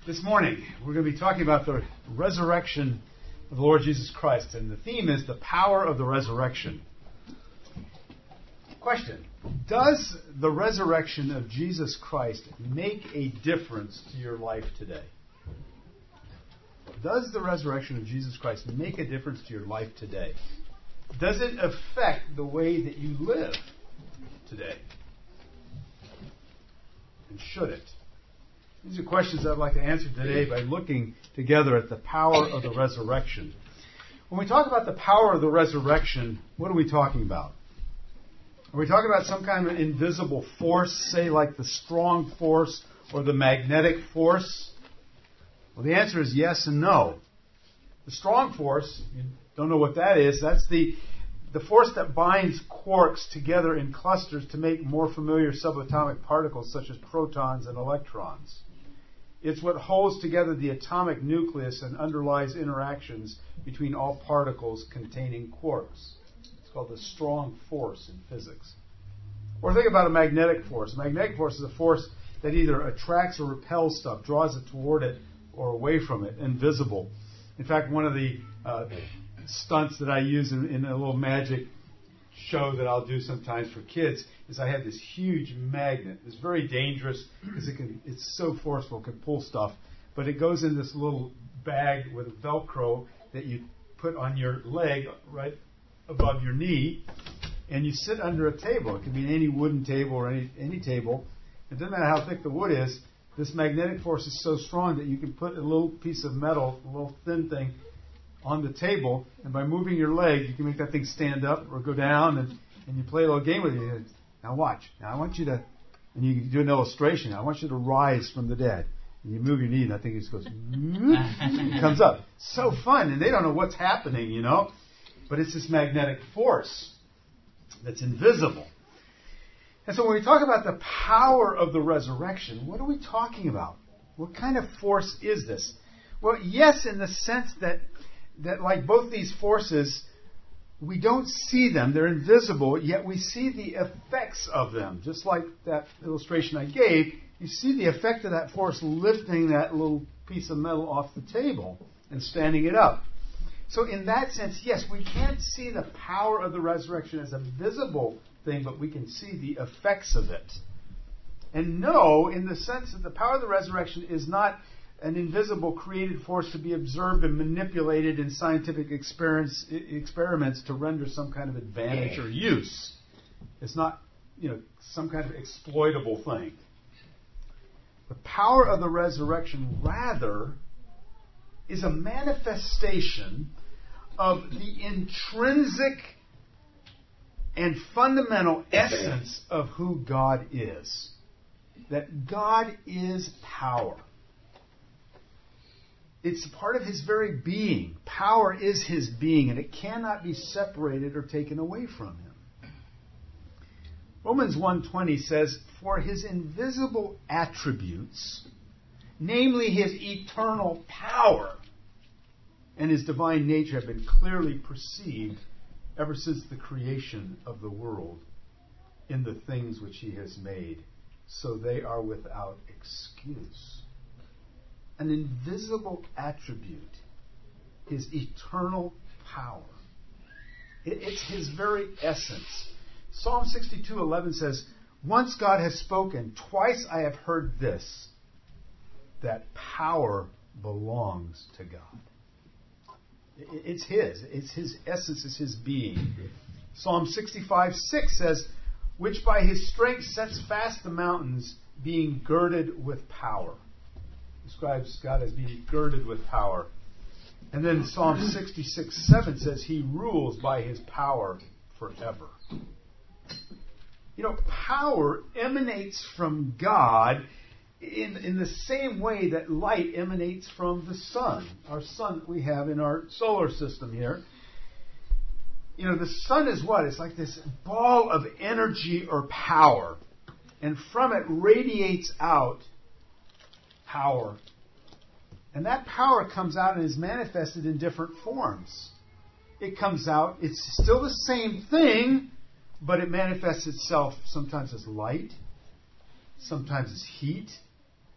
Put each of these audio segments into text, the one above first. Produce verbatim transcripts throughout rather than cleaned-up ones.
This morning, we're going to be talking about the resurrection of the Lord Jesus Christ, and the theme is the power of the resurrection. Question: does the resurrection of Jesus Christ make a difference to your life today? Does the resurrection of Jesus Christ make a difference to your life today? Does it affect the way that you live today? And should it? These are questions I'd like to answer today by looking together at the power of the resurrection. When we talk about the power of the resurrection, what are we talking about? Are we talking about some kind of invisible force, say like the strong force or the magnetic force? Well, the answer is yes and no. The strong force, you don't know what that is, that's the, the force that binds quarks together in clusters to make more familiar subatomic particles such as protons and electrons. It's what holds together the atomic nucleus and underlies interactions between all particles containing quarks. It's called the strong force in physics. Or think about a magnetic force. A magnetic force is a force that either attracts or repels stuff, draws it toward it or away from it, invisible. In fact, one of the uh, stunts that I use in, in a little magic show that I'll do sometimes for kids is I have this huge magnet. It's very dangerous because it can, it's so forceful, it can pull stuff. But it goes in this little bag with Velcro that you put on your leg right above your knee, and you sit under a table. It can be any wooden table or any, any table. It doesn't matter how thick the wood is. This magnetic force is so strong that you can put a little piece of metal, a little thin thing, on the table, and by moving your leg, you can make that thing stand up or go down, and, and you play a little game with it. Now watch. Now I want you to, and you can do an illustration. I want you to rise from the dead. And you move your knee, and that thing just goes, it comes up. So fun, and they don't know what's happening, you know. But it's this magnetic force that's invisible. And so when we talk about the power of the resurrection, what are we talking about? What kind of force is this? Well, yes, in the sense that that like both these forces, we don't see them. They're invisible, yet we see the effects of them. Just like that illustration I gave, you see the effect of that force lifting that little piece of metal off the table and standing it up. So in that sense, yes, we can't see the power of the resurrection as a visible thing, but we can see the effects of it. And no, in the sense that the power of the resurrection is not an invisible created force to be observed and manipulated in scientific experiments, experiments to render some kind of advantage or use. It's not, you know, some kind of exploitable thing. The power of the resurrection, rather, is a manifestation of the intrinsic and fundamental essence of who God is. That God is power. It's part of His very being. Power is His being, and it cannot be separated or taken away from Him. Romans one twenty says, "For His invisible attributes, namely His eternal power and His divine nature, have been clearly perceived ever since the creation of the world in the things which He has made, so they are without excuse." An invisible attribute, His eternal power. It's His very essence. Psalm sixty-two eleven says, "Once God has spoken, twice I have heard this, that power belongs to God." It's His. It's His essence. It's His being. Psalm sixty-five six says, "Which by His strength sets fast the mountains, being girded with power." Describes God as being girded with power. And then Psalm sixty-six seven says, "He rules by His power forever." You know, power emanates from God in, in the same way that light emanates from the sun. Our sun that we have in our solar system here. You know, the sun is what? It's like this ball of energy or power. And from it radiates out power. And that power comes out and is manifested in different forms. It comes out, it's still the same thing, but it manifests itself sometimes as light, sometimes as heat,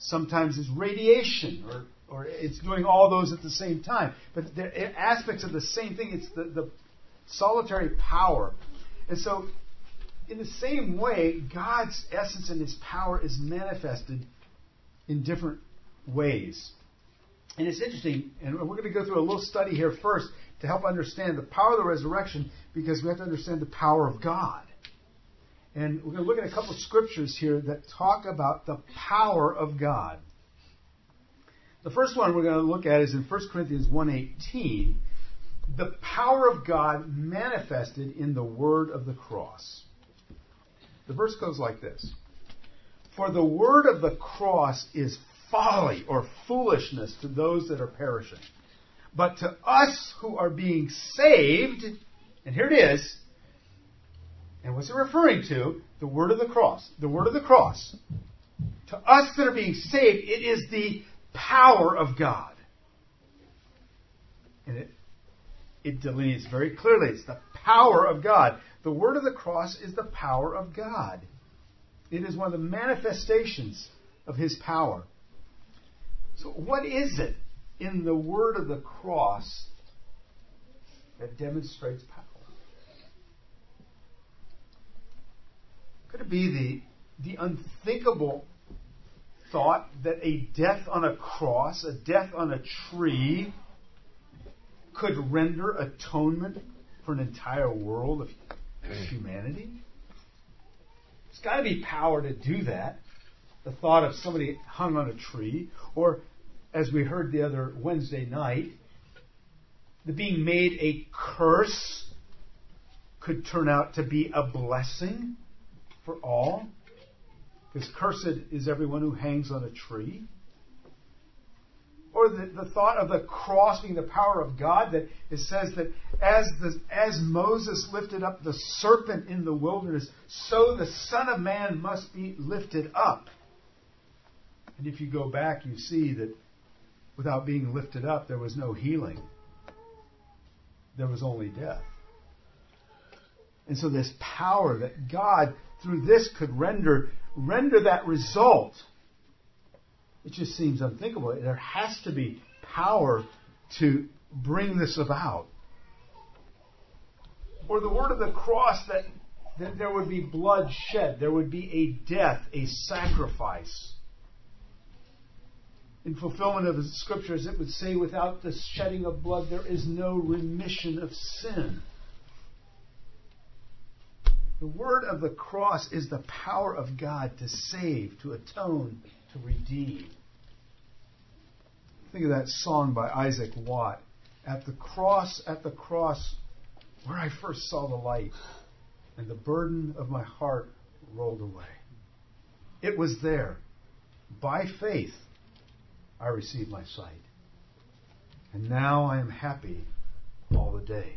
Sometimes it's radiation, or, or it's doing all those at the same time. But they're aspects of the same thing. It's the, the solitary power. And so, in the same way, God's essence and His power is manifested in different ways. And it's interesting, and we're going to go through a little study here first to help understand the power of the resurrection, because we have to understand the power of God. And we're going to look at a couple of scriptures here that talk about the power of God. The first one we're going to look at is in First Corinthians one eighteen, the power of God manifested in the word of the cross. The verse goes like this: "For the word of the cross is folly or foolishness to those that are perishing. But to us who are being saved," and here it is, and what's it referring to? The word of the cross. The word of the cross. To us that are being saved, it is the power of God. And it, it delineates very clearly. It's the power of God. The word of the cross is the power of God. It is one of the manifestations of His power. So what is it in the word of the cross that demonstrates power? Could it be the, the unthinkable thought that a death on a cross, a death on a tree, could render atonement for an entire world of humanity? There's got to be power to do that. The thought of somebody hung on a tree, or as we heard the other Wednesday night, the being made a curse could turn out to be a blessing for all. Because cursed is everyone who hangs on a tree. Or the, the thought of the cross being the power of God, that it says that as the, as Moses lifted up the serpent in the wilderness, so the Son of Man must be lifted up. And if you go back, you see that without being lifted up, there was no healing. There was only death. And so this power that God, through this, could render render that result, it just seems unthinkable. There has to be power to bring this about. Or the word of the cross, that, that there would be blood shed. There would be a death, a sacrifice. In fulfillment of the Scriptures, it would say, without the shedding of blood, there is no remission of sin. The word of the cross is the power of God to save, to atone, to redeem. Think of that song by Isaac Watt. At the cross, at the cross, where I first saw the light, and the burden of my heart rolled away. It was there. By faith, I received my sight. And now I am happy all the day.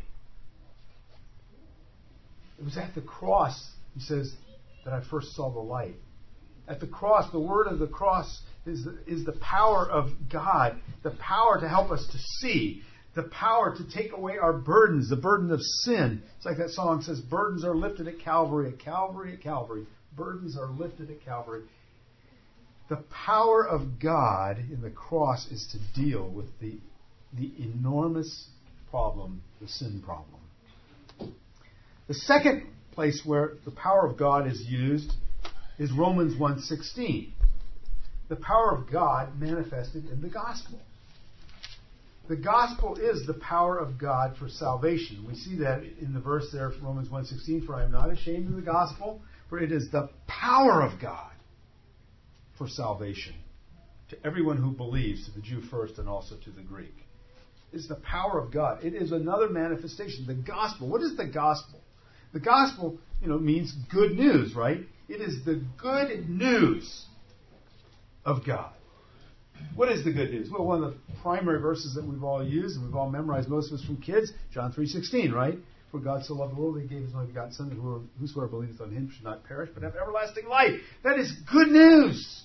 It was at the cross, he says, that I first saw the light. At the cross, the word of the cross is the, is the power of God, the power to help us to see, the power to take away our burdens, the burden of sin. It's like that song says, burdens are lifted at Calvary, at Calvary, at Calvary. Burdens are lifted at Calvary. The power of God in the cross is to deal with the, the enormous problem, the sin problem. The second place where the power of God is used is Romans one sixteen. The power of God manifested in the gospel. The gospel is the power of God for salvation. We see that in the verse there, Romans one sixteen, "For I am not ashamed of the gospel, for it is the power of God for salvation to everyone who believes, to the Jew first and also to the Greek." It's the power of God. It is another manifestation. The gospel. What is the gospel? The gospel, you know, means good news, right? It is the good news of God. What is the good news? Well, one of the primary verses that we've all used and we've all memorized, most of us from kids, John three sixteen, right? For God so loved the world, He gave His only begotten Son, that whosoever believeth on Him should not perish, but have everlasting life. That is good news.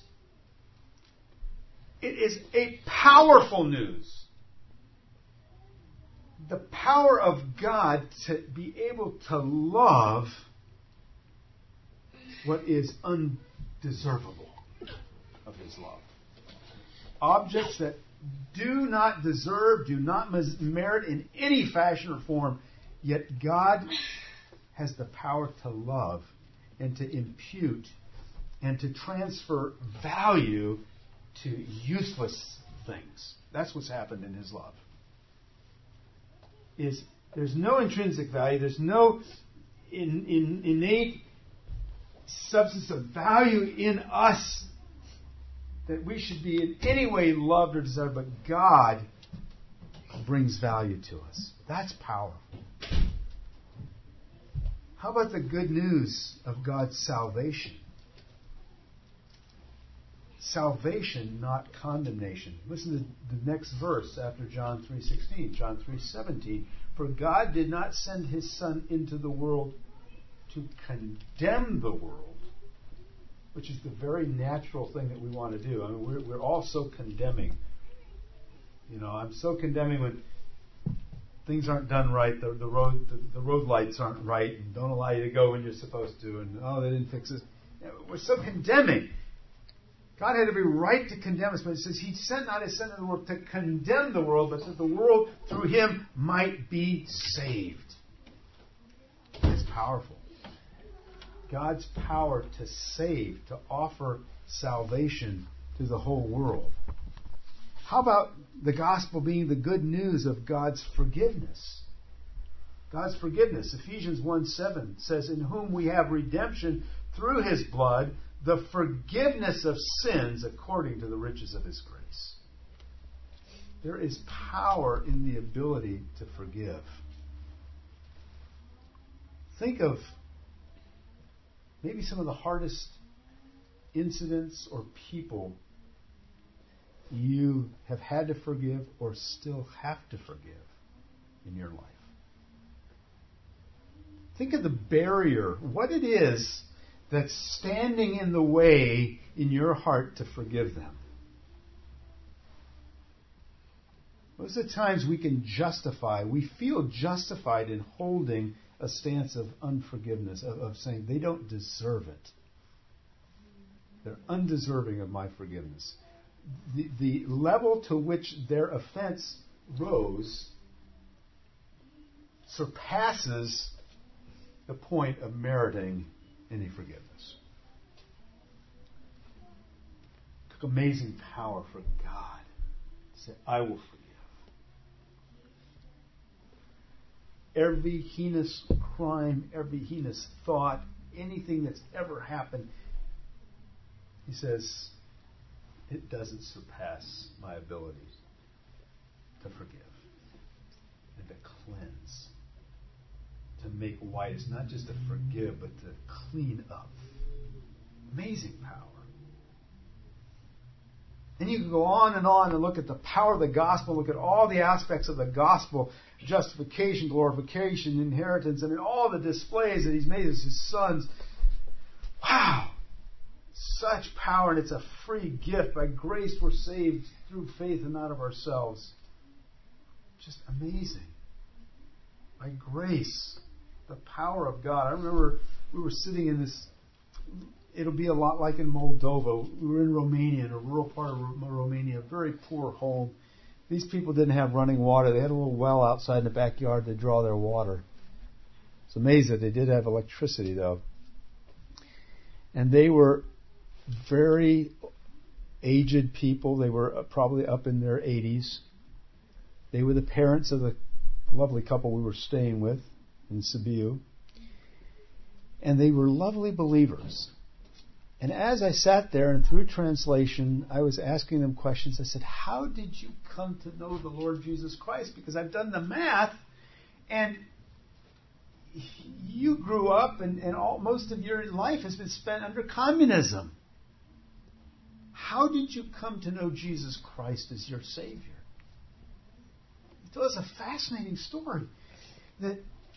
It is a powerful news. The power of God to be able to love what is undeservable of His love. objects that do not deserve, do not merit in any fashion or form, yet God has the power to love and to impute and to transfer value to useless things. That's what's happened in His love. Is there's no intrinsic value, there's no in, in, innate substance of value in us that we should be in any way loved or desired, but God brings value to us. That's powerful. How about the good news of God's salvation? Salvation, not condemnation. Listen to the next verse after John three sixteen, John three seventeen. For God did not send His Son into the world to condemn the world, which is the very natural thing that we want to do. I mean, we're, we're all so condemning. You know, I'm so condemning when things aren't done right, the, the road the, the road lights aren't right, and don't allow you to go when you're supposed to, and oh, they didn't fix this. You know, we're so condemning. God had every right to condemn us, but it says He sent not His Son into the world to condemn the world, but that the world through Him might be saved. It's powerful. God's power to save, to offer salvation to the whole world. How about the gospel being the good news of God's forgiveness? God's forgiveness. Ephesians one seven says, in whom we have redemption through His blood, the forgiveness of sins according to the riches of His grace. There is power in the ability to forgive. Think of maybe some of the hardest incidents or people you have had to forgive or still have to forgive in your life. Think of the barrier, what it is that's standing in the way in your heart to forgive them. Most of the times we can justify, we feel justified in holding a stance of unforgiveness, of, of saying they don't deserve it. They're undeserving of my forgiveness. The, the level to which their offense rose surpasses the point of meriting any forgiveness. It took amazing power for God to say, I will forgive. Every heinous crime, every heinous thought, anything that's ever happened, He says, it doesn't surpass my ability to forgive and to cleanse, to make white. It's not just to forgive, but to clean up. Amazing power. And you can go on and on and look at the power of the gospel, look at all the aspects of the gospel, justification, glorification, inheritance, I mean, all the displays that He's made as His sons. Wow! Such power, and it's a free gift. By grace we're saved through faith and not of ourselves. Just amazing. By grace, the power of God. I remember we were sitting in this, it'll be a lot like in Moldova. We were in Romania, in a rural part of Romania, a very poor home. These people didn't have running water. They had a little well outside in the backyard to draw their water. It's amazing. They did have electricity, though. And they were very aged people. They were probably up in their eighties. They were the parents of the lovely couple we were staying with in Sibiu. And they were lovely believers. And as I sat there and through translation, I was asking them questions. I said, how did you come to know the Lord Jesus Christ? Because I've done the math, and you grew up and, and all, most of your life has been spent under communism. How did you come to know Jesus Christ as your Savior? It was a fascinating story. That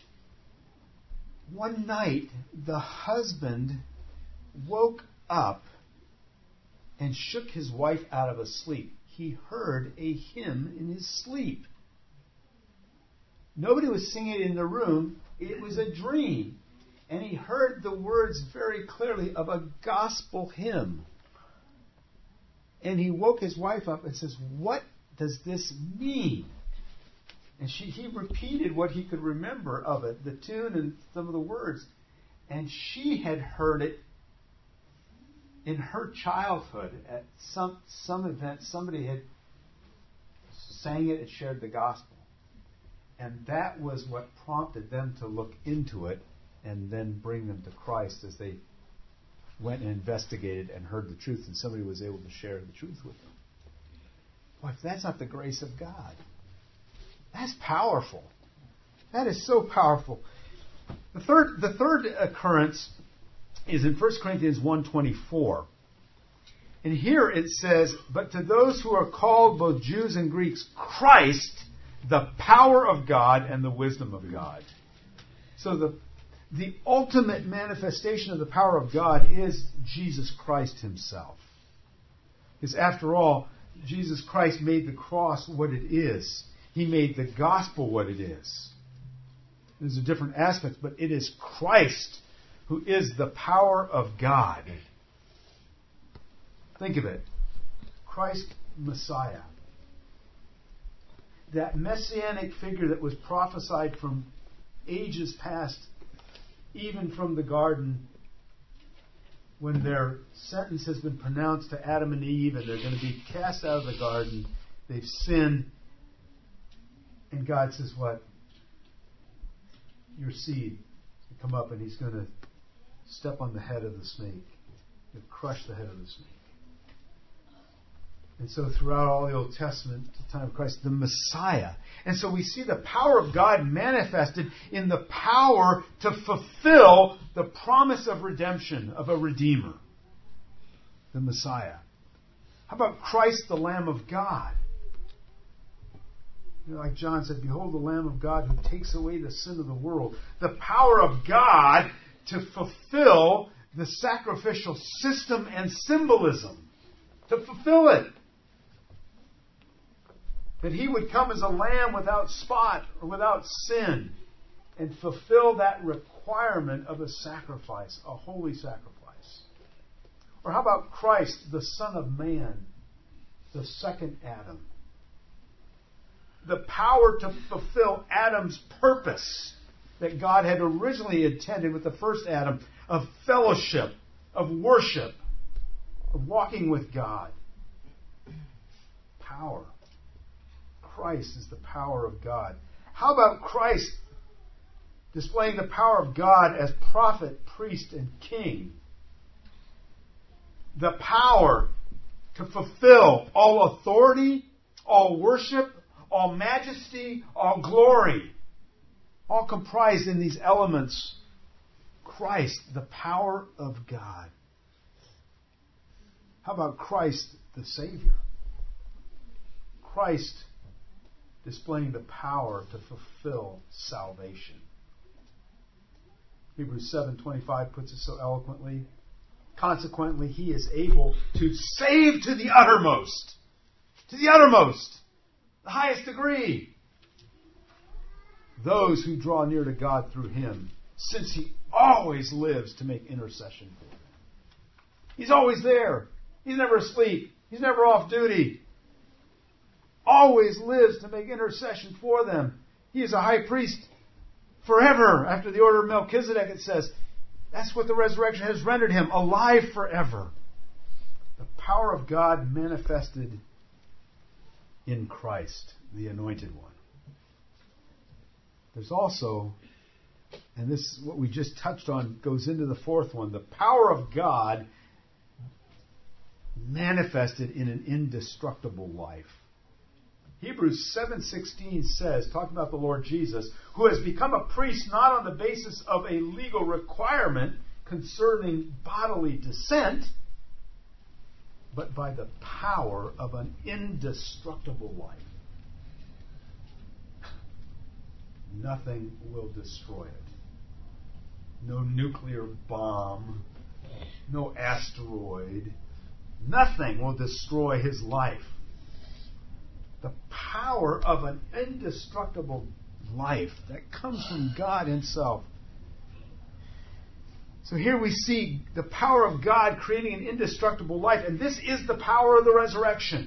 one night, the husband woke up and shook his wife out of a sleep. He heard a hymn in his sleep. Nobody was singing it in the room. It was a dream. And he heard the words very clearly of a gospel hymn. And he woke his wife up and says, "What does this mean?" And she, he repeated what he could remember of it, the tune and some of the words. And she had heard it in her childhood at some some event. Somebody had sang it and shared the gospel. And that was what prompted them to look into it and then bring them to Christ as they went and investigated and heard the truth, and somebody was able to share the truth with them. Well, if that's not the grace of God, that's powerful. That is so powerful. The third, the third occurrence is in First Corinthians one twenty-four. And here it says, "But to those who are called, both Jews and Greeks, Christ, the power of God and the wisdom of God." So the, the ultimate manifestation of the power of God is Jesus Christ himself. Because after all, Jesus Christ made the cross what it is. He made the gospel what it is. There's a different aspect, but it is Christ who is the power of God. Think of it. Christ Messiah. That messianic figure that was prophesied from ages past, even from the garden, when their sentence has been pronounced to Adam and Eve and they're going to be cast out of the garden. They've sinned. And God says what? Your seed will come up and he's going to step on the head of the snake. He'll crush the head of the snake. And so throughout all the Old Testament, the time of Christ, the Messiah. And so we see the power of God manifested in the power to fulfill the promise of redemption, of a Redeemer. The Messiah. How about Christ, the Lamb of God? You know, like John said, "Behold the Lamb of God who takes away the sin of the world." The power of God to fulfill the sacrificial system and symbolism. To fulfill it. That he would come as a lamb without spot or without sin and fulfill that requirement of a sacrifice, a holy sacrifice. Or how about Christ, the Son of Man, the second Adam? The power to fulfill Adam's purpose that God had originally intended with the first Adam of fellowship, of worship, of walking with God. Power. Christ is the power of God. How about Christ displaying the power of God as prophet, priest, and king? The power to fulfill all authority, all worship, all majesty, all glory, all comprised in these elements. Christ, the power of God. How about Christ, the Savior? Christ displaying the power to fulfill salvation. Hebrews seven twenty-five puts it so eloquently. Consequently, he is able to save to the uttermost. To the uttermost. The highest degree. Those who draw near to God through him, since he always lives to make intercession for them. He's always there. He's never asleep. He's never off duty. Always lives to make intercession for them. He is a high priest forever. After the order of Melchizedek, it says, that's what the resurrection has rendered him, alive forever. The power of God manifested in Christ, the Anointed One. There's also, and this is what we just touched on, goes into the fourth one, the power of God manifested in an indestructible life. Hebrews seven sixteen says, talking about the Lord Jesus, who has become a priest not on the basis of a legal requirement concerning bodily descent, but by the power of an indestructible life. Nothing will destroy it. No nuclear bomb, no asteroid, nothing will destroy his life. The power of an indestructible life that comes from God himself. So here we see the power of God creating an indestructible life. And this is the power of the resurrection.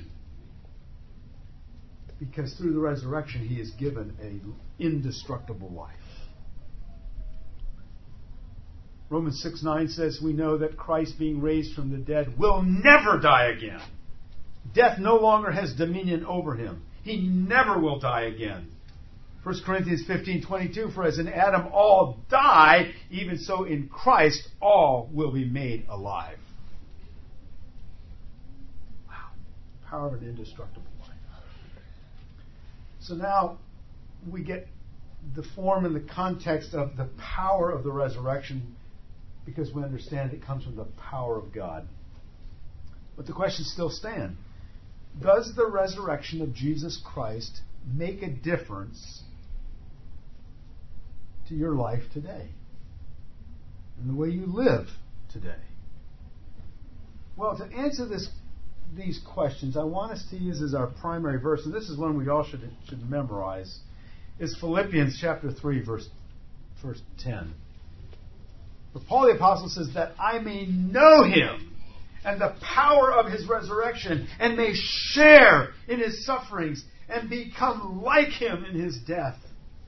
Because through the resurrection, He has given an indestructible life. Romans six nine says, we know that Christ, being raised from the dead, will never die again. Death no longer has dominion over Him. He never will die again. First Corinthians fifteen twenty-two, for as in Adam all die, even so in Christ all will be made alive. Wow. Power of an indestructible life. So now we get the form and the context of the power of the resurrection, because we understand it comes from the power of God. But the questions still stand. Does the resurrection of Jesus Christ make a difference to your life today and the way you live today? Well, to answer this, these questions, I want us to use as our primary verse, and this is one we all should, should memorize, is Philippians chapter three, verse, verse ten. For Paul the Apostle says, that I may know Him and the power of His resurrection, and may share in His sufferings, and become like Him in His death.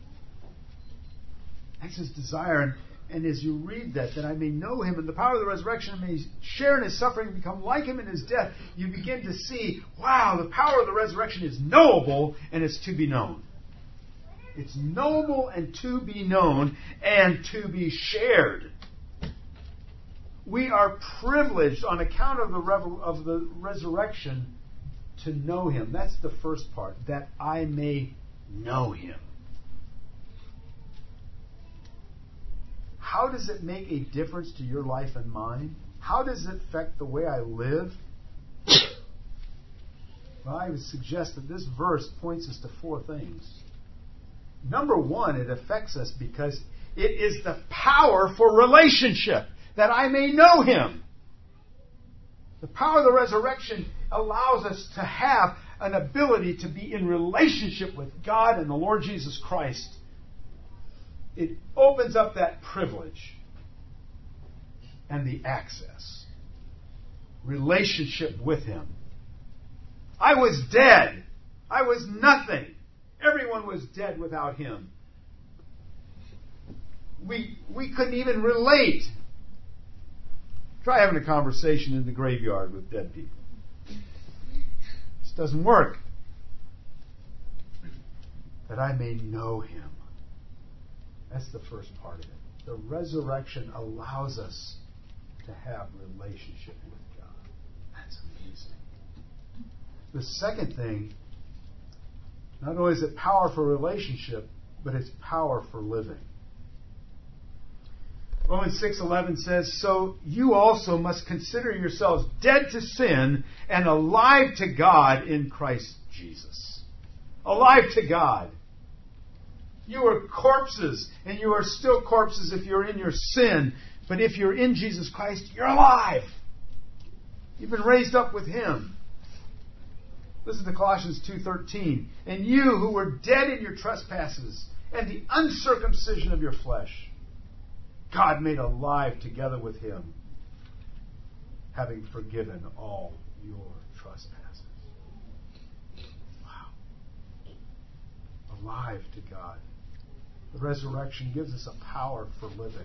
That's His desire. And, and as you read that, that I may know Him and the power of the resurrection, and may share in His suffering and become like Him in His death, you begin to see, wow, the power of the resurrection is knowable and it's to be known. It's knowable and to be known and to be shared. We are privileged on account of the, revel- of the resurrection to know Him. That's the first part, that I may know Him. How does it make a difference to your life and mine? How does it affect the way I live? Well, I would suggest that this verse points us to four things. Number one, it affects us because it is the power for relationship, that I may know Him. The power of the resurrection allows us to have an ability to be in relationship with God and the Lord Jesus Christ. It opens up that privilege and the access. Relationship with Him. I was dead. I was nothing. Everyone was dead without Him. We, we couldn't even relate. Try having a conversation in the graveyard with dead people. This doesn't work. That I may know Him. That's the first part of it. The resurrection allows us to have relationship with God. That's amazing. The second thing, not only is it power for relationship, but it's power for living. Romans six eleven says, so you also must consider yourselves dead to sin and alive to God in Christ Jesus. Alive to God. You are corpses, and you are still corpses if you're in your sin. But if you're in Jesus Christ, you're alive. You've been raised up with Him. Listen to Colossians two thirteen. And you who were dead in your trespasses and the uncircumcision of your flesh, God made alive together with Him, having forgiven all your trespasses. Wow. Alive to God. The resurrection gives us a power for living.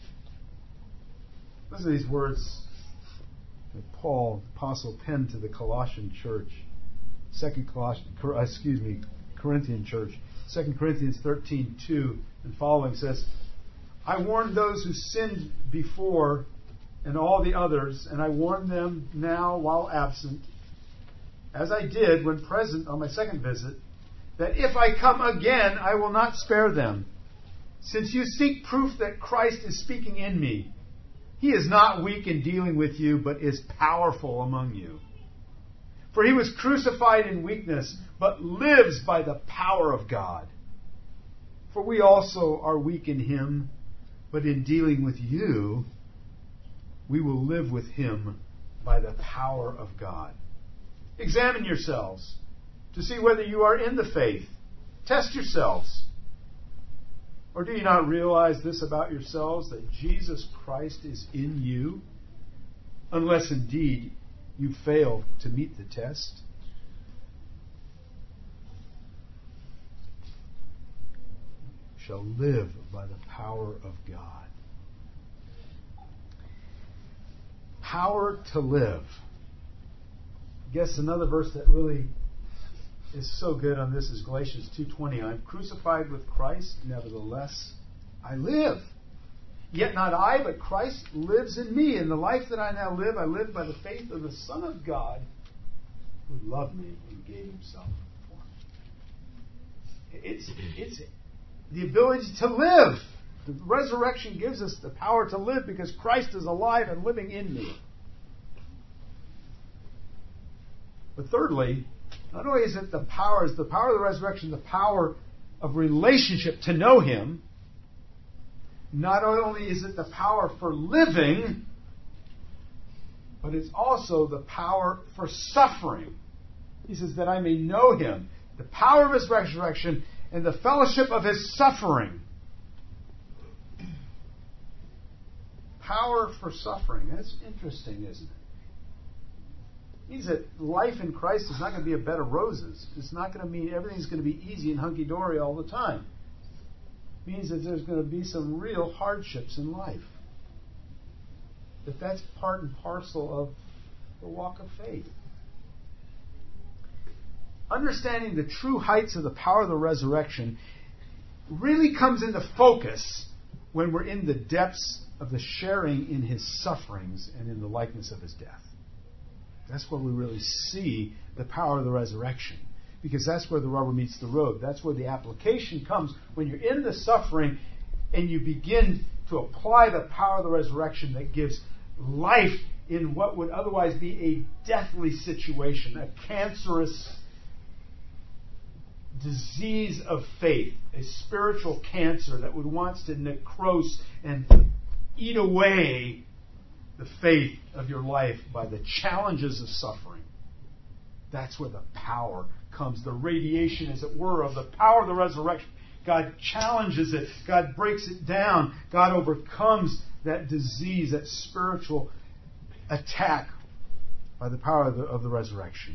Listen to these words that Paul, the apostle, penned to the Colossian church. Second Colossian, excuse me, Corinthian church. Second Corinthians thirteen two and following says, I warned those who sinned before and all the others, and I warn them now while absent, as I did when present on my second visit, that if I come again, I will not spare them. Since you seek proof that Christ is speaking in me, He is not weak in dealing with you, but is powerful among you. For He was crucified in weakness, but lives by the power of God. For we also are weak in Him, but in dealing with you, we will live with Him by the power of God. Examine yourselves to see whether you are in the faith. Test yourselves. Or do you not realize this about yourselves, that Jesus Christ is in you, unless indeed you fail to meet the test? Shall live by the power of God. Power to live. I guess another verse that really is so good on this is Galatians two twenty. I'm crucified with Christ, nevertheless I live. Yet not I, but Christ lives in me. In the life that I now live, I live by the faith of the Son of God, who loved me and gave himself for me. It's, it's the ability to live. The resurrection gives us the power to live because Christ is alive and living in me. But thirdly, not only is it the power, is the power of the resurrection the power of relationship to know Him, not only is it the power for living, but it's also the power for suffering. He says that I may know Him, the power of His resurrection, and the fellowship of His suffering. Power for suffering. That's interesting, isn't it? It means that life in Christ is not going to be a bed of roses. It's not going to mean everything's going to be easy and hunky-dory all the time. It means that there's going to be some real hardships in life. That that's part and parcel of the walk of faith. Understanding the true heights of the power of the resurrection really comes into focus when we're in the depths of the sharing in His sufferings and in the likeness of His death. That's where we really see the power of the resurrection. Because that's where the rubber meets the road. That's where the application comes. When you're in the suffering and you begin to apply the power of the resurrection that gives life in what would otherwise be a deathly situation, a cancerous disease of faith, a spiritual cancer that would want to necrose and eat away the faith of your life by the challenges of suffering. That's where the power comes, the radiation, as it were, of the power of the resurrection. God challenges it. God breaks it down. God overcomes that disease, that spiritual attack by the power of the, of the resurrection.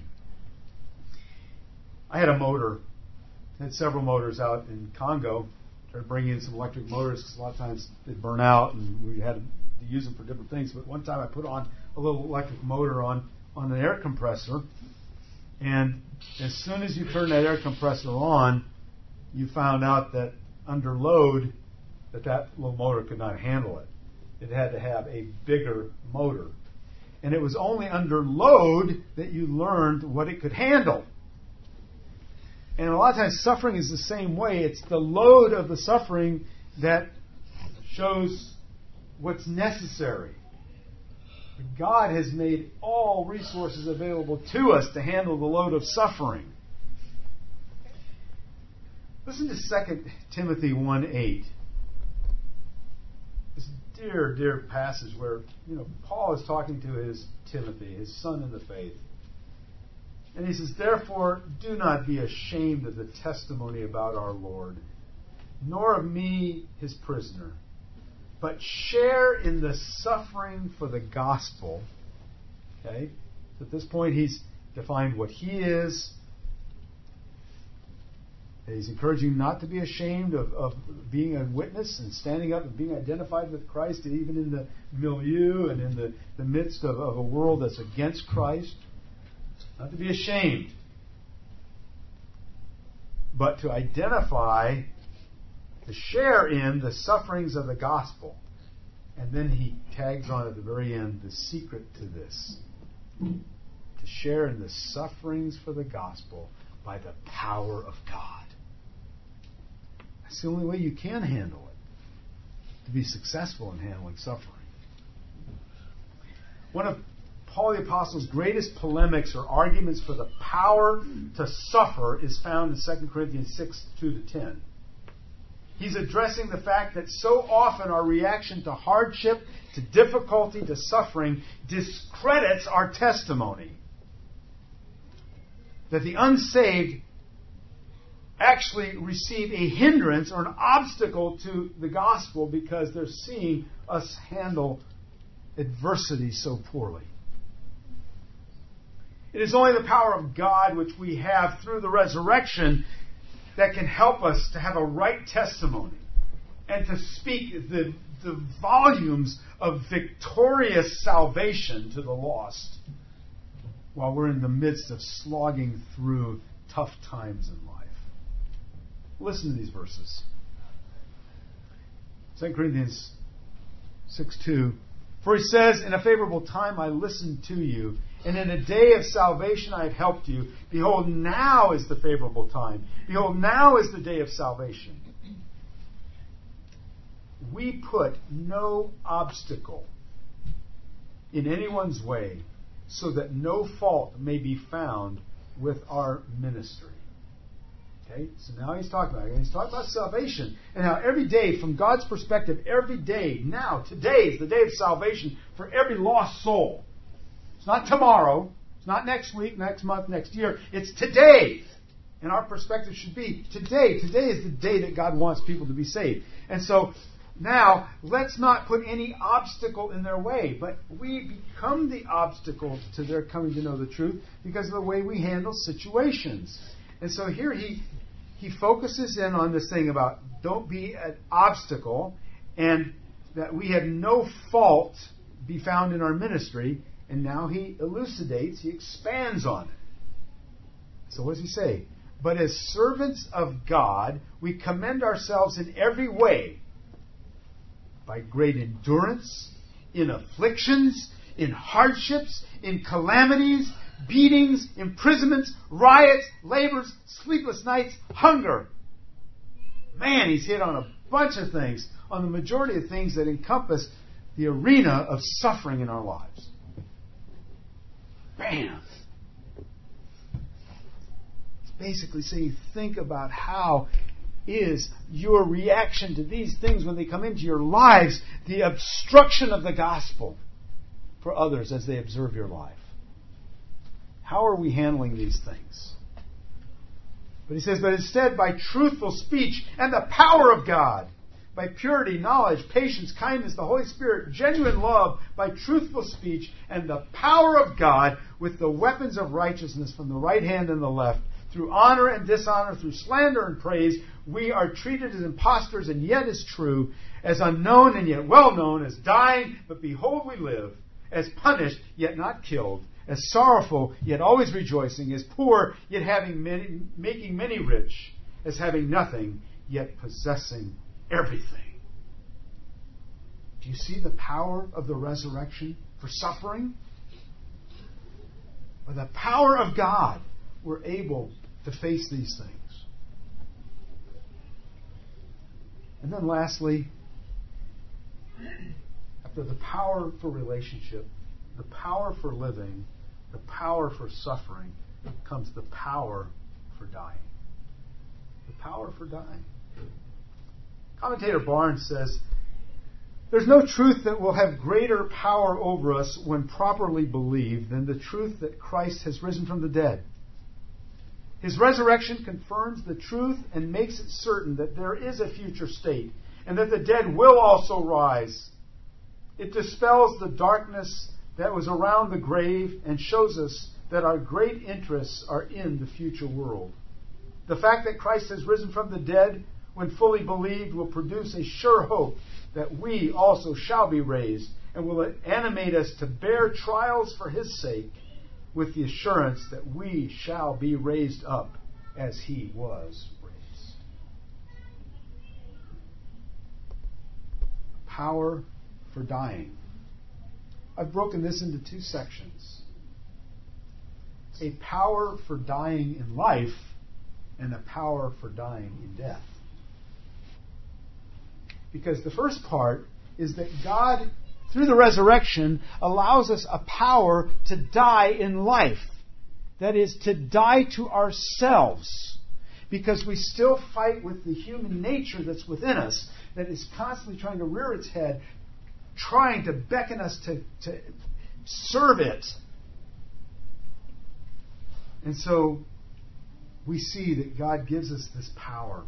I had a motor. I had several motors out in Congo. Tried to bring in some electric motors because a lot of times they burn out and we had to use them for different things. But one time I put on a little electric motor on, on an air compressor, and as soon as you turn that air compressor on, you found out that under load that that little motor could not handle it. It had to have a bigger motor. And it was only under load that you learned what it could handle. And a lot of times suffering is the same way. It's the load of the suffering that shows what's necessary. But God has made all resources available to us to handle the load of suffering. Listen to Second Timothy one eight. This dear, dear passage where, you know, Paul is talking to his Timothy, his son in the faith. And he says, therefore, do not be ashamed of the testimony about our Lord, nor of me, his prisoner, but share in the suffering for the gospel. Okay? So at this point, he's defined what he is. He's encouraging not to be ashamed of, of being a witness and standing up and being identified with Christ, even in the milieu and in the, the midst of, of a world that's against Christ. Not to be ashamed, but to identify, to share in the sufferings of the gospel. And then he tags on at the very end the secret to this. To share in the sufferings for the gospel by the power of God. That's the only way you can handle it, to be successful in handling suffering. One of Paul the Apostle's greatest polemics or arguments for the power to suffer is found in Second Corinthians six, two to ten. He's addressing the fact that so often our reaction to hardship, to difficulty, to suffering discredits our testimony. That the unsaved actually receive a hindrance or an obstacle to the gospel because they're seeing us handle adversity so poorly. It is only the power of God which we have through the resurrection that can help us to have a right testimony and to speak the, the volumes of victorious salvation to the lost while we're in the midst of slogging through tough times in life. Listen to these verses. Second Corinthians six two. For he says, in a favorable time I listened to you, and in a day of salvation I have helped you. Behold, now is the favorable time. Behold, now is the day of salvation. We put no obstacle in anyone's way so that no fault may be found with our ministry. Okay, so now he's talking about it. He's talking about salvation. And how every day, from God's perspective, every day, now, today is the day of salvation for every lost soul. It's not tomorrow. It's not next week, next month, next year. It's today. And our perspective should be today. Today is the day that God wants people to be saved. And so now, let's not put any obstacle in their way, but we become the obstacle to their coming to know the truth because of the way we handle situations. And so here he he focuses in on this thing about don't be an obstacle and that we have no fault be found in our ministry. And now he elucidates, he expands on it. So what does he say? But as servants of God, we commend ourselves in every way by great endurance, in afflictions, in hardships, in calamities, beatings, imprisonments, riots, labors, sleepless nights, hunger. Man, he's hit on a bunch of things, on the majority of things that encompass the arena of suffering in our lives. Bam! It's basically saying, think about how is your reaction to these things when they come into your lives, the obstruction of the gospel for others as they observe your life. How are we handling these things? But he says, but instead by truthful speech and the power of God, by purity, knowledge, patience, kindness, the Holy Spirit, genuine love, by truthful speech and the power of God with the weapons of righteousness from the right hand and the left, through honor and dishonor, through slander and praise, we are treated as impostors and yet as true, as unknown and yet well known, as dying, but behold we live, as punished yet not killed, as sorrowful yet always rejoicing, as poor yet having many, making many rich, as having nothing yet possessing everything. Do you see the power of the resurrection for suffering? By the power of God, we're able to face these things. And then lastly, after the power for relationship, the power for living, the power for suffering, comes the power for dying. The power for dying. Commentator Barnes says, there's no truth that will have greater power over us when properly believed than the truth that Christ has risen from the dead. His resurrection confirms the truth and makes it certain that there is a future state and that the dead will also rise. It dispels the darkness that was around the grave and shows us that our great interests are in the future world. The fact that Christ has risen from the dead, when fully believed, will produce a sure hope that we also shall be raised and will animate us to bear trials for His sake with the assurance that we shall be raised up as He was raised. Power for dying. I've broken this into two sections. A power for dying in life and a power for dying in death. Because the first part is that God, through the resurrection, allows us a power to die in life. That is, to die to ourselves. Because we still fight with the human nature that's within us, that is constantly trying to rear its head, trying to beckon us to, to serve it. And so, we see that God gives us this power.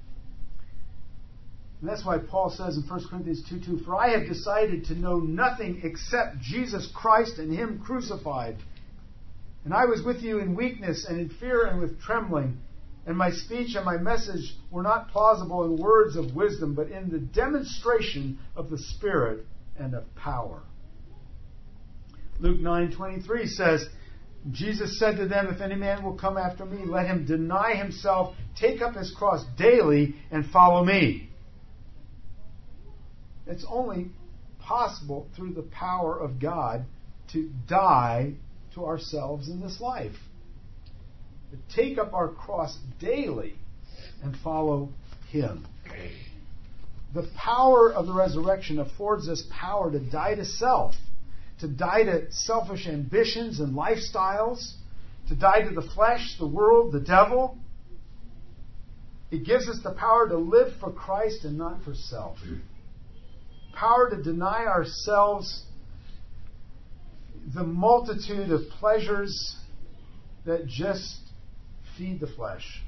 And that's why Paul says in First Corinthians two two, "For I have decided to know nothing except Jesus Christ and Him crucified. And I was with you in weakness and in fear and with trembling. And my speech and my message were not plausible in words of wisdom, but in the demonstration of the Spirit and of power." Luke nine twenty-three says, Jesus said to them, "If any man will come after me, let him deny himself, take up his cross daily, and follow me." It's only possible through the power of God to die to ourselves in this life. To take up our cross daily and follow Him. The power of the resurrection affords us power to die to self, to die to selfish ambitions and lifestyles, to die to the flesh, the world, the devil. It gives us the power to live for Christ and not for self. Power to deny ourselves the multitude of pleasures that just feed the flesh.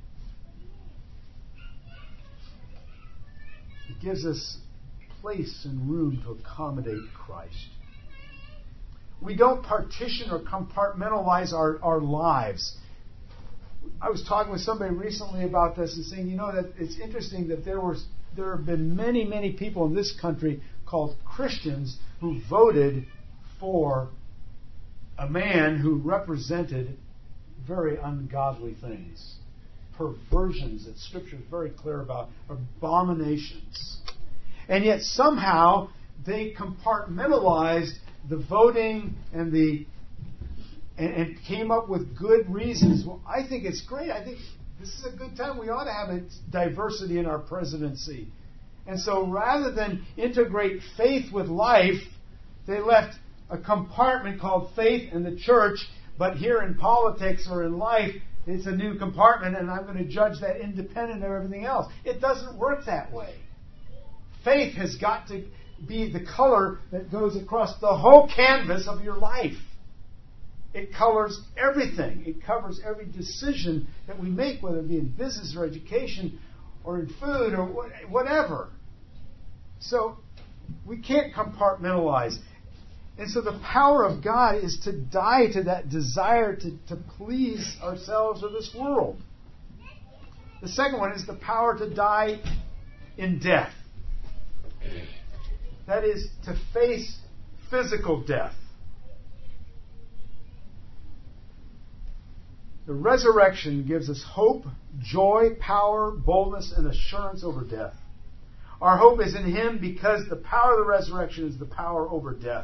It gives us place and room to accommodate Christ. We don't partition or compartmentalize our, our lives. I was talking with somebody recently about this and saying, you know, that it's interesting that there was there have been many, many people in this country called Christians who voted for a man who represented very ungodly things, perversions that Scripture is very clear about, abominations. And yet somehow they compartmentalized the voting and the and, and came up with good reasons. Well, I think it's great. I think this is a good time. We ought to have a diversity in our presidency. And so rather than integrate faith with life, they left a compartment called faith in the church, but here in politics or in life, it's a new compartment, and I'm going to judge that independent of everything else. It doesn't work that way. Faith has got to be the color that goes across the whole canvas of your life. It colors everything. It covers every decision that we make, whether it be in business or education or in food or whatever. So we can't compartmentalize. And so the power of God is to die to that desire to, to please ourselves or this world. The second one is the power to die in death. That is, to face physical death. The resurrection gives us hope, joy, power, boldness, and assurance over death. Our hope is in Him because the power of the resurrection is the power over death.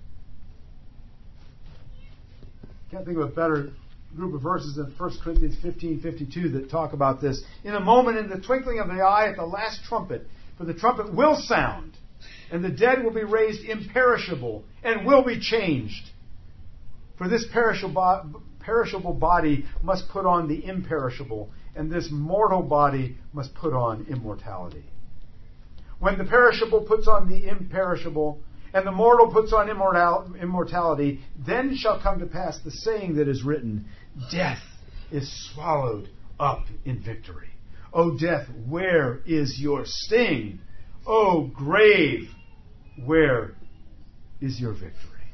Can't think of a better group of verses than First Corinthians fifteen fifty-two that talk about this. In a moment, in the twinkling of the eye, at the last trumpet, for the trumpet will sound, and the dead will be raised imperishable, and will be changed. For this perishable, perishable body must put on the imperishable, and this mortal body must put on immortality. When the perishable puts on the imperishable, and the mortal puts on immortal, immortality, then shall come to pass the saying that is written, death is swallowed up in victory. O death, where is your sting? O grave, where is your victory?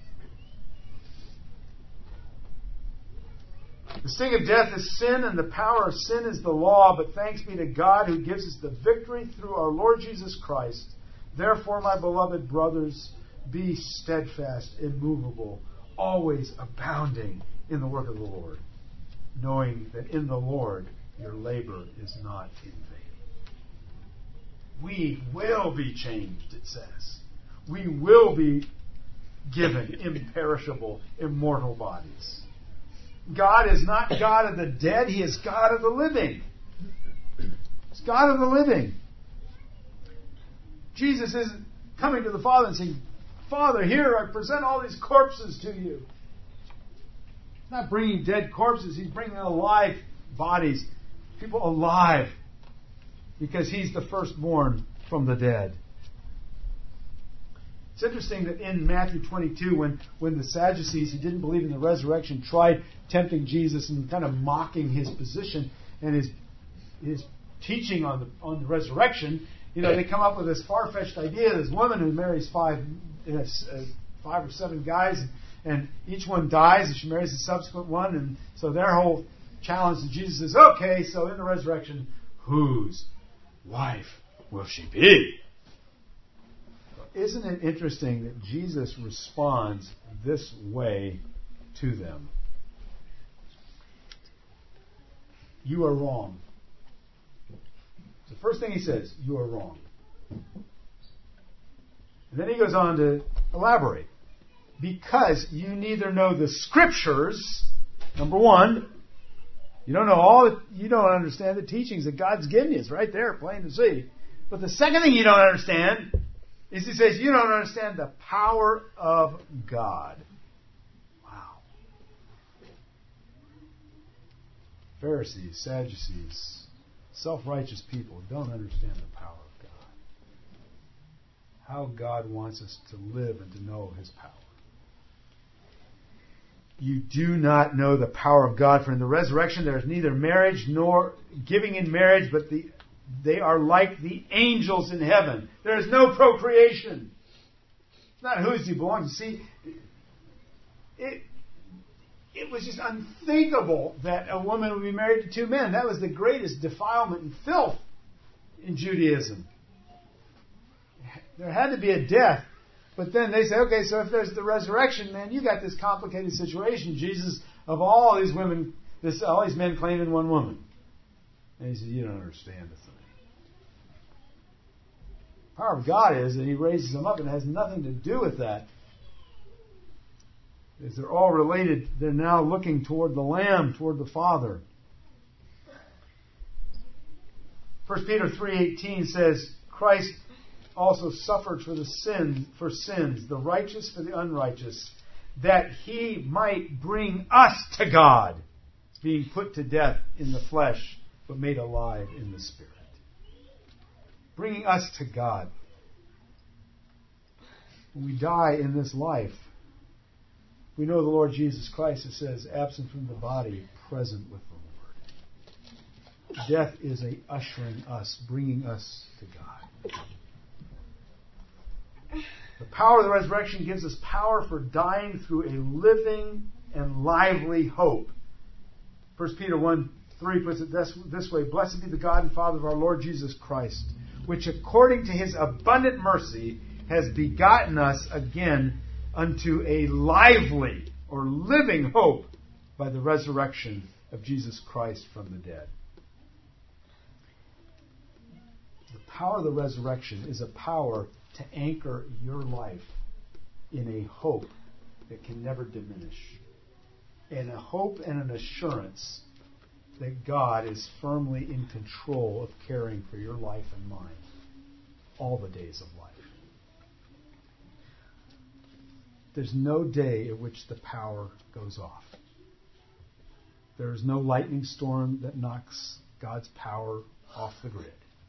The sting of death is sin, and the power of sin is the law, but thanks be to God who gives us the victory through our Lord Jesus Christ. Therefore, my beloved brothers, be steadfast, immovable, always abounding in the work of the Lord, knowing that in the Lord your labor is not in vain. We will be changed, it says. We will be given imperishable, immortal bodies. God is not God of the dead, He is God of the living. He's God of the living. Jesus isn't coming to the Father and saying, Father, here I present all these corpses to you. He's not bringing dead corpses, He's bringing alive bodies. People alive. Because He's the firstborn from the dead. It's interesting that in Matthew twenty-two, when, when the Sadducees who didn't believe in the resurrection tried tempting Jesus and kind of mocking his position and his his teaching on the on the resurrection, you know, they come up with this far-fetched idea. This woman who marries five, uh, five or seven guys, and each one dies, and she marries a subsequent one, and so their whole challenge to Jesus is, okay, so in the resurrection, whose wife will she be? Isn't it interesting that Jesus responds this way to them? You are wrong. The first thing he says, you are wrong. And then he goes on to elaborate. Because you neither know the Scriptures, number one, you don't know all, the, you don't understand the teachings that God's given you. It's right there, plain to see. But the second thing you don't understand is he says you don't understand the power of God. Wow. Pharisees, Sadducees, self-righteous people don't understand the power of God. How God wants us to live and to know His power. You do not know the power of God, for in the resurrection there is neither marriage nor giving in marriage, but the they are like the angels in heaven. There is no procreation. It's not whose you belong to. See, it, it was just unthinkable that a woman would be married to two men. That was the greatest defilement and filth in Judaism. There had to be a death. But then they say, okay, so if there's the resurrection, man, you got this complicated situation. Jesus, of all these women, this, all these men claiming one woman. And he said, you don't understand the thing. The power of God is that He raises them up, and it has nothing to do with that. As they're all related, they're now looking toward the Lamb, toward the Father. First Peter three eighteen says, Christ also suffered for the sin, for sins, the righteous for the unrighteous, that He might bring us to God, being put to death in the flesh, but made alive in the Spirit. Bringing us to God. When we die in this life, we know the Lord Jesus Christ, it says, absent from the body, present with the Lord. Death is a ushering us, bringing us to God. The power of the resurrection gives us power for dying through a living and lively hope. First Peter one three puts it this, this way, Blessed be the God and Father of our Lord Jesus Christ, which according to His abundant mercy has begotten us again unto a lively or living hope by the resurrection of Jesus Christ from the dead. The power of the resurrection is a power to anchor your life in a hope that can never diminish. And a hope and an assurance that God is firmly in control of caring for your life and mine all the days of life. There's no day at which the power goes off. There is no lightning storm that knocks God's power off the grid.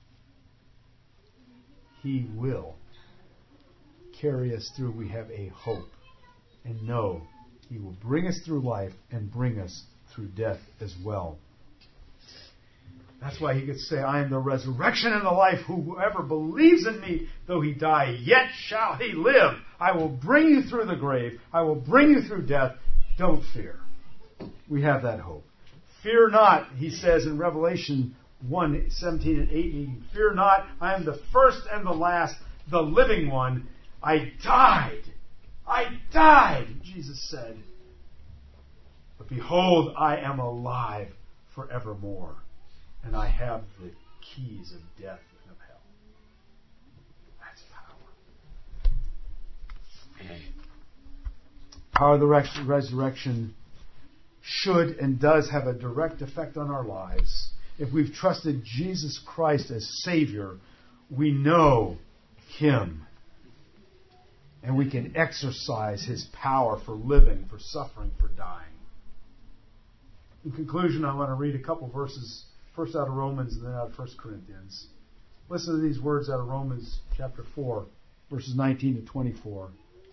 He will carry us through. We have a hope and know He will bring us through life and bring us through death as well. That's why He could say, I am the resurrection and the life. Whoever believes in me, though he die, yet shall he live. I will bring you through the grave. I will bring you through death. Don't fear. We have that hope. Fear not, He says in Revelation one seventeen and eighteen. Fear not, I am the first and the last, the living one. I died. I died, Jesus said. But behold, I am alive forevermore. And I have the keys of death and of hell. That's power. And power of the res- resurrection should and does have a direct effect on our lives. If we've trusted Jesus Christ as Savior, we know Him. And we can exercise His power for living, for suffering, for dying. In conclusion, I want to read a couple verses, first out of Romans and then out of First Corinthians. Listen to these words out of Romans chapter four. verses nineteen to twenty-four.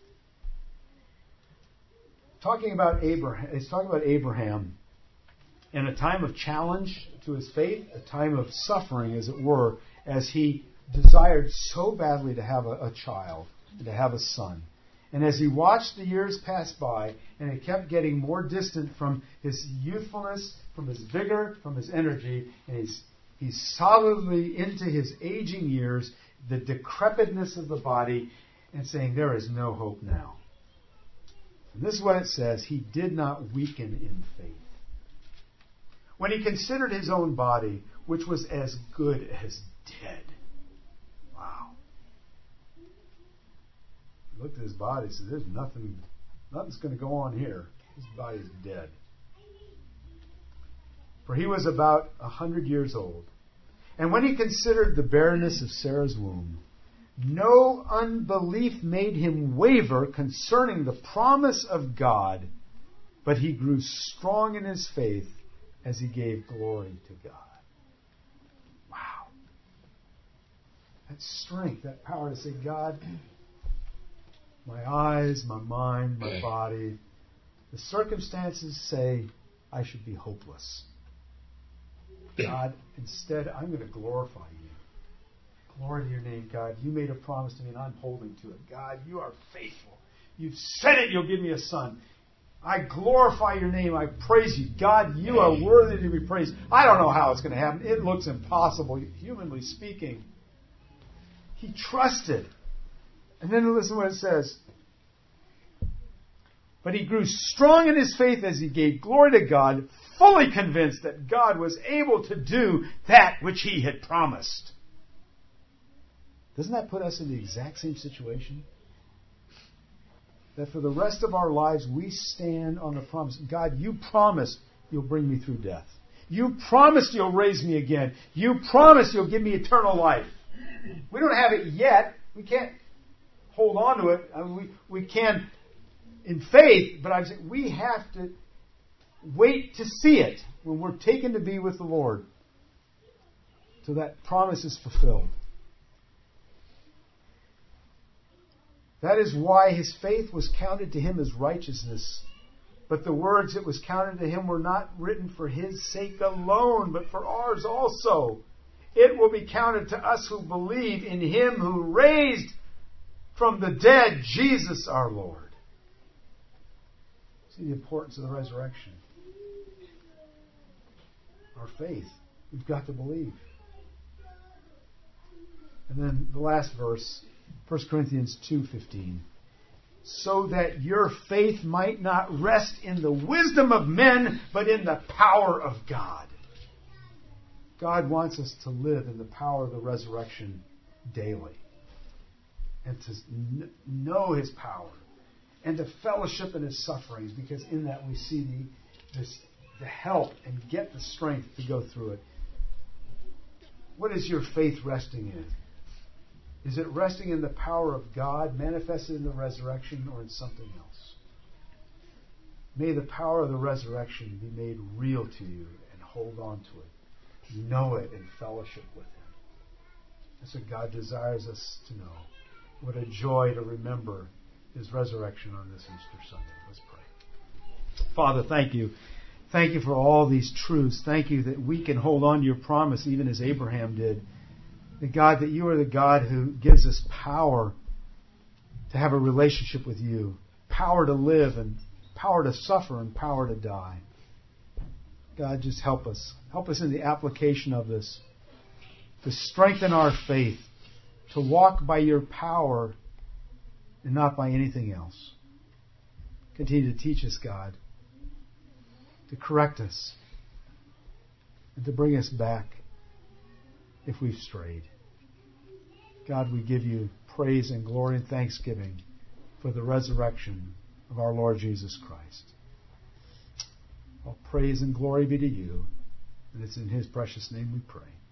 Talking about Abraham, it's talking about Abraham in a time of challenge to his faith, a time of suffering, as it were, as he desired so badly to have a, a child and to have a son. And as he watched the years pass by, and it kept getting more distant from his youthfulness, from his vigor, from his energy, and he's, he's solidly into his aging years, the decrepitness of the body, and saying, there is no hope now. And this is what it says, he did not weaken in faith. When he considered his own body, which was as good as dead. Wow. He looked at his body and said, there's nothing, nothing's going to go on here. His body is dead. For he was about a hundred years old. And when he considered the barrenness of Sarah's womb, no unbelief made him waver concerning the promise of God, but he grew strong in his faith as he gave glory to God. Wow. That strength, that power to say, God, my eyes, my mind, my body, the circumstances say I should be hopeless. God, instead, I'm going to glorify you. Glory to your name, God. You made a promise to me, and I'm holding to it. God, you are faithful. You've said it, you'll give me a son. I glorify your name. I praise you. God, you are worthy to be praised. I don't know how it's going to happen. It looks impossible, humanly speaking. He trusted. And then listen to what it says. But he grew strong in his faith as he gave glory to God, fully convinced that God was able to do that which he had promised. Doesn't that put us in the exact same situation? That for the rest of our lives we stand on the promise. God, you promised you'll bring me through death. You promised you'll raise me again. You promised you'll give me eternal life. We don't have it yet. We can't hold on to it. I mean, we, we can in faith, but I'm saying we have to wait to see it when we're taken to be with the Lord till that promise is fulfilled. That is why his faith was counted to him as righteousness. But the words that was counted to him were not written for his sake alone, but for ours also. It will be counted to us who believe in him who raised from the dead Jesus our Lord. See the importance of the resurrection. Our faith. We've got to believe. And then the last verse, First Corinthians two fifteen. So that your faith might not rest in the wisdom of men, but in the power of God. God wants us to live in the power of the resurrection daily. And to know his power. And to fellowship in his sufferings. Because in that we see the, this, the help and get the strength to go through it. What is your faith resting in? Is it resting in the power of God manifested in the resurrection or in something else? May the power of the resurrection be made real to you and hold on to it. Know it and fellowship with him. That's what God desires us to know. What a joy to remember his resurrection on this Easter Sunday. Let's pray. Father, thank you. Thank you for all these truths. Thank you that we can hold on to your promise even as Abraham did. The God, that you are the God who gives us power to have a relationship with you. Power to live and power to suffer and power to die. God, just help us. Help us in the application of this. To strengthen our faith. To walk by your power and not by anything else. Continue to teach us, God. To correct us. And to bring us back if we've strayed. God, we give you praise and glory and thanksgiving for the resurrection of our Lord Jesus Christ. All praise and glory be to you. And it's in his precious name we pray.